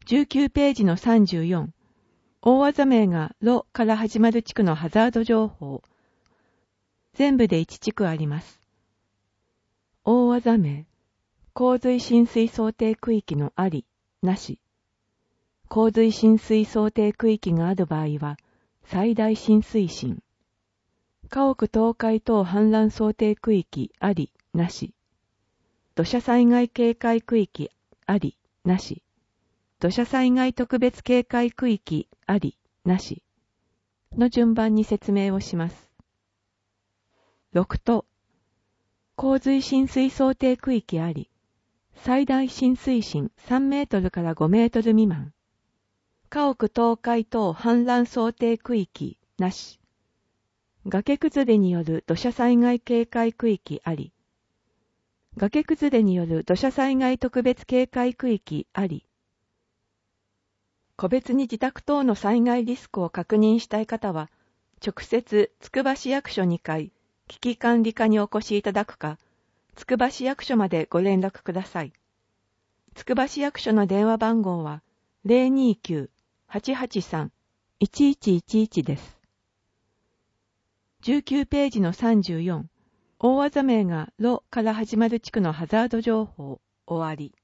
19ページの34、大技名がロから始まる地区のハザード情報。全部で1地区あります。大技名、洪水浸水想定区域のあり、なし。洪水浸水想定区域がある場合は、最大浸水深。家屋倒壊等氾濫想定区域あり、なし。土砂災害警戒区域あり、なし。土砂災害特別警戒区域あり、なし。の順番に説明をします。6と、洪水浸水想定区域あり、最大浸水深3メートルから5メートル未満。家屋倒壊等氾濫想定区域なし。崖崩れによる土砂災害警戒区域あり。崖崩れによる土砂災害特別警戒区域あり。個別に自宅等の災害リスクを確認したい方は、直接つくば市役所2階危機管理課にお越しいただくか、つくば市役所までご連絡ください。つくば市役所の電話番号は 029-883-1111 です。19ページの34、大技名がロから始まる地区のハザード情報、終わり。